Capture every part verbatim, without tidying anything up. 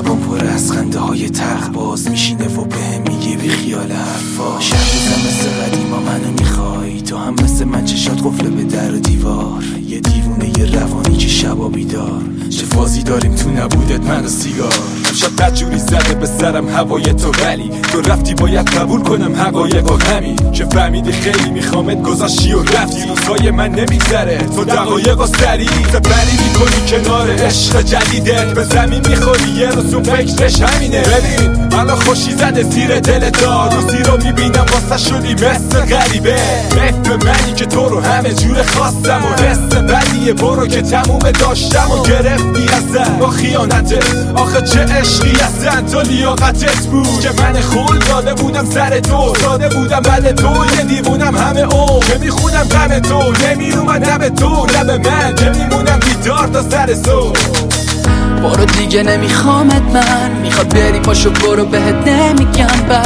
لبان پر از خنده های تلخ باز میشینه و بهم میگه بی خیال حرفا. شهرزم مثل قدیما منو میخوای، تو هم مثل من چشات قفله به در و دیوار. یه دیوونه یه روانی که شبا بیدار، چه فازی داریم تو نبودت من و سیگار. امشب بدجوری زده به سرم هوای تو، ولی تو رفتی باید قبول کنم حقایق و همین که فهمیدی خیلی میخوامت گذاشتی و رفتی. روزهای من نمیگذره تو دقایق و سریع زبری میکنی کنار عشق جدیدت، به زمین میخوری یه روز اون فکرش همینه. ببین الان خوشی زده زیر دل دار، روزی رو میبینم واسه شدی مثل غریبه. حیف به منی که تو رو همه جور خواستم و حس بدیه برو که تموم داشتم و گرفتی ازن با خیانته. آخه چه عشقی ازن تو لیاقتت بود که من خول داده بودم سر تو، داده بودم بد تو یه دیوونم همه او که میخونم غم تو، نمیومد نه به تو نه به من که میمونم بیدار تا سر صبح. برو دیگه نمیخوامت من، میخواد بری پاشو برو بهت نمیگم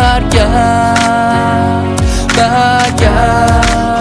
برگرد برگرد.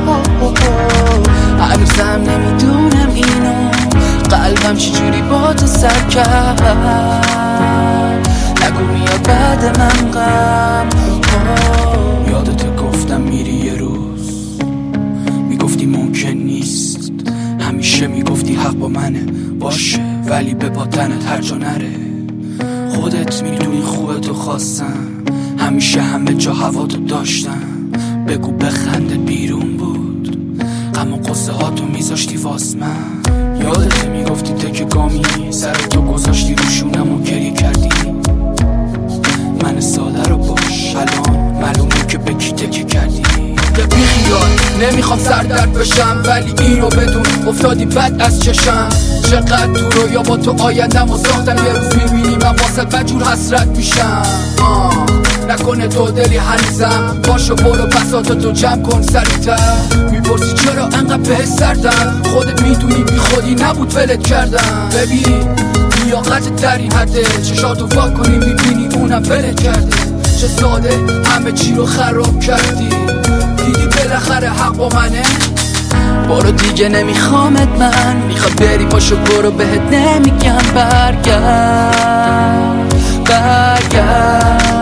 هنوزم نمیدونم اینو قلبم چجوری با تو سر کرد. نگو میاد بعد من غم. یادت گفتم میری یه روز، میگفتی ممکن نیست، همیشه میگفتی حق با منه باشه ولی به پاتنت هر جا نره. خودت میدونی خوبه تو خواستم، همیشه همه جا هوا تو داشتم. بگو بخنده بیرون بود، غم و قصه ها تو میذاشتی واس من. یادت میگفتی تک گامی سر تو گذاشتی روشونم و گریه کردی. من ساده رو باش الان معلومه که به کی تکیه کردی. یه بیخیال نمیخوام سردرد بشم، ولی اینو بدون افتادی بد از چشم. چقدر تو رو یا با تو آیندم و ساختم، یه روز میبینی من واسه بجور حسرت میشم. آه نکنه تو دلی هنوزم، باشو برو بساطا تو جمع کن سریعتر. میپرسی چرا انقدر به سردم، خودت میدونی بی خودی نبود ولت کردم. ببین لیاقت در این حده، چشاتو وا کنی میبینی اونم ولت کرده. چه ساده همه چی رو خراب کردی، دیدی بالاخره حق با منه. برو دیگه نمیخوامت من، میخواد بری پاشو برو بهت نمیگم برگرد برگرد.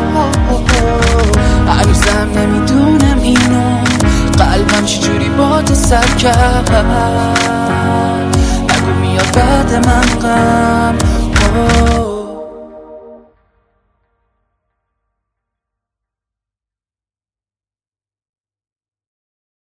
هنوزم نمیدونم اینو قلبم چجوری با تو سر کرد. نگو میاد بعد من غم.